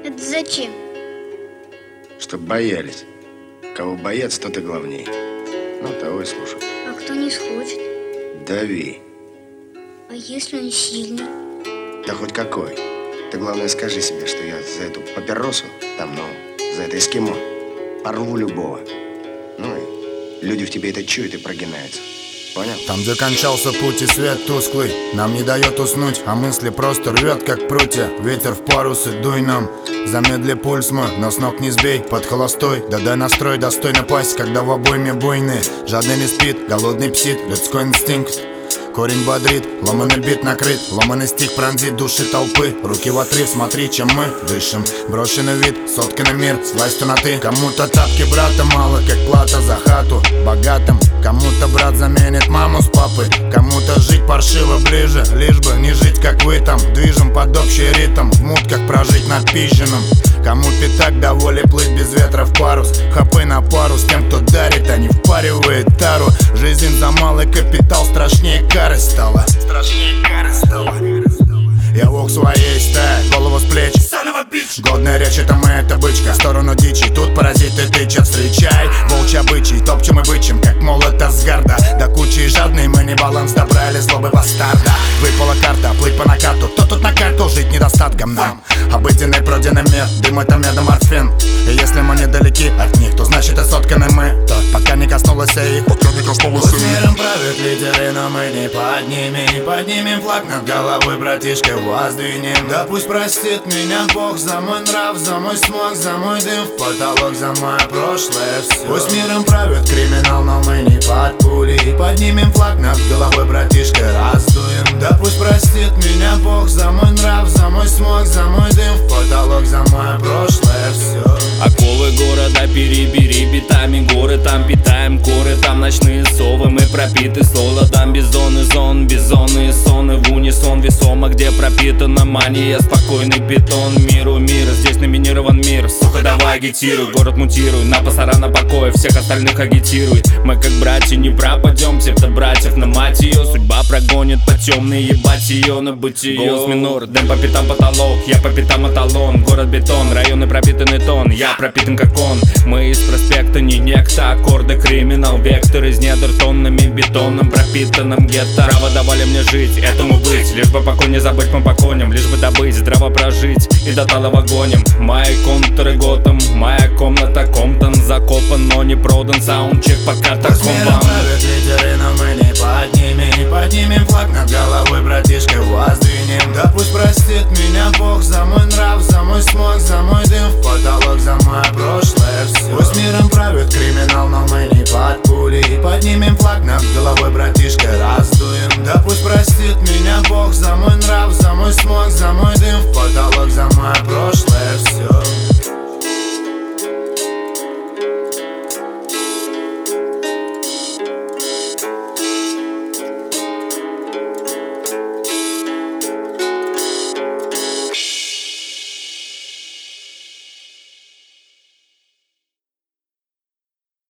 Это зачем? Чтоб боялись. Кого боятся, тот и главней. Ну, того и слушай. А кто не схочет? Дави. А если он сильный? Да хоть какой. Ты главное скажи себе, что я за эту папиросу, там, ну, за это эскимо, порву любого. Ну и люди в тебе это чуют и прогинаются. Понял? Там, где кончался путь и свет тусклый, нам не дает уснуть, а мысли просто рвет, как прутья. Ветер в парусы, дуй нам, замедли пульс мой, но с ног не сбей, под холостой. Да дай настрой достойно пасть, когда в обойме буйные. Жадный не спит, голодный псит, людской инстинкт. Корень бодрит, ломаный бит накрыт, ломаный стих пронзит души толпы. Руки в отрыв, смотри, чем мы дышим. Брошенный вид, сотканный мир, с властью на ты. Кому-то тапки брата мало, как плата за хату богатым. Кому-то брат заменит маму с папой. Кому-то жить паршиво ближе, лишь бы не жить, как вы там. Движем под общий ритм, в мут, как прожить над пизженым. Кому пятак до воли плыть без ветра в парус. Хапы на пару с тем, кто дарит, а не впаривает тару. Жизнь за малый капитал, страшнее кары стала. Я волк своей стаи, голову с плеч. Годная речь, это мы, это бычка. В сторону дичи, тут паразиты тычат. Встречай, волчий обычай, топчем и бычим, как молот Асгарда. До кучи жадный, мы не баланс добрали, злобы бастарда. Выпала карта, плыть по накату. Кто тут на карту, жить недостатком нам. Обыденный пройденный мир, дым это медоморфин. И если мы недалеки от них, то значит и сотканы мы. Тот, пока не коснулась их, Пусть миром правят лидеры, но мы не поднимем. Поднимем флаг над головой, братишка, воздвинем. Да пусть простит меня Бог за мой нрав, за мой смог, за мой дым в потолок, за мое прошлое все. Пусть миром правят криминал, но мы не под пулей. Поднимем флаг над головой, братишка, раздуем. Да пусть простит меня Бог за мой нрав, за мой смог, за мой дым в потолок, за мое прошлое все. Оковы города перебери битами, горы там питаем, коры там ночные совы. Мы пропиты солодом, бизоны зон, бизоны соны в унисон весомо, где пропитана мания, спокойный бетон. Миру мир, здесь номинирован мир. Сука, давай агитируй, город мутируй, на пасара на покое, всех остальных агитируй. Мы как братья не пропадем, братьев на мать ее. Судьба прогонит по темной, ебать ее на бытие. Голос минор, дым по пятам потолок, я по пятам эталон. Город бетон, районы пропитанный тон, я пропитан как он. Мы из проспекта не некто, аккорды криминал, вектор из недр тоннами бетоном пропитанным гетто. Право давали мне жить, этому быть, лишь бы покой не забыть мы поконим, лишь бы добыть, здраво прожить и до талого гоним. Мои контуры Готэм, моя комната Комптон, закопан, но не продан, саундчек по катакомбам. Правят лидеры, но мы не поднимем. Поднимем флаг над головой, братишка, воздвинем. Да пусть простит меня Бог за мой нрав, за мой смог, за мой дым в потолок, за мое прошлое все. Пусть миром правят криминал, но мы не под пулей. Поднимем флаг над головой, братишка, раздуем. Да пусть простит меня Бог за мой нрав, за мой смог, за мой дым в потолок, за мое прошлое.